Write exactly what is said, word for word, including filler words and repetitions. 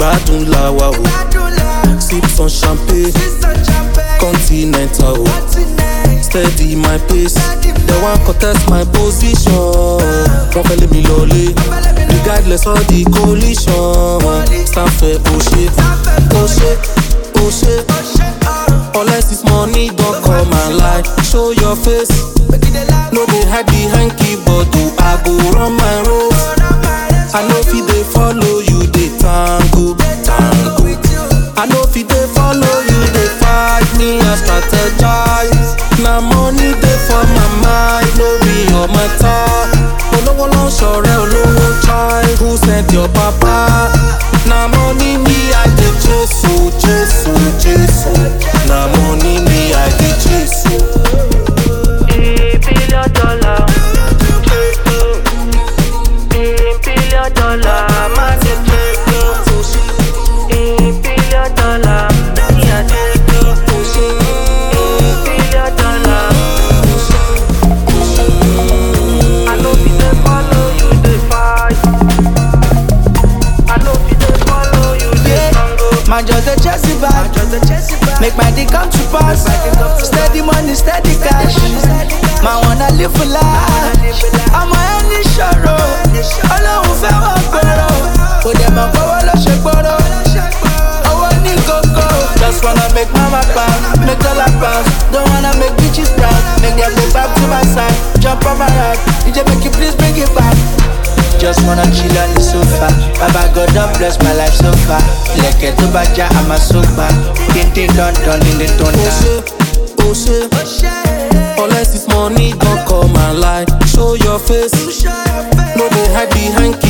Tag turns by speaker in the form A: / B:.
A: Gbadun lawa o, sip some champagne, continental o, steady my pace. They want contest my position, wọ́n fẹ́ lé mi lọlé, regardless of the coalition. Stand fair, oh shit, oh shit, oh shit. Unless it's money, don't come and lie. Show your face, no dey hide behind keyboard. Do I go run my race? I know if they follow you, they tango, tango. I know if they follow you, they fight me and strategize. Now money they for my mind, no be your matter. Olowo lon sore, olowo child. Who sent your papa? Now money me I dey chase, oh chase, oh chase. Now money me I dey chase.
B: A billion dollar, a billion dollar, man dey chase. A billion dollar, me I dey chase. A billion dollar. I know if they follow you, they fight. I know if they follow you, they tango.
C: Man just a chassis back, make my day come to pass. Steady money, steady cash. Man wanna live for life. I'm a any shoro. Ọlọ́run fẹ́ wọ́n gbọ́rọ̀. Kò dẹ̀ mọ̀ pé wọ́n lọ ṣe gbọ́rọ̀. Owó ní kókó. Just wanna make mama pound, make dollar pounds. Don't wanna make bitches proud. Make them go back to my side. Jump on my ride. D J make you please bring it back. Just wanna chill on the sofa. Baba God don't bless my life so far. Leke to baja, I'm a sofa. Tintin don don in the thunder.
A: Oh shit, oh shit. Unless it's money, don't come and lie. Show your face, no dey hide behind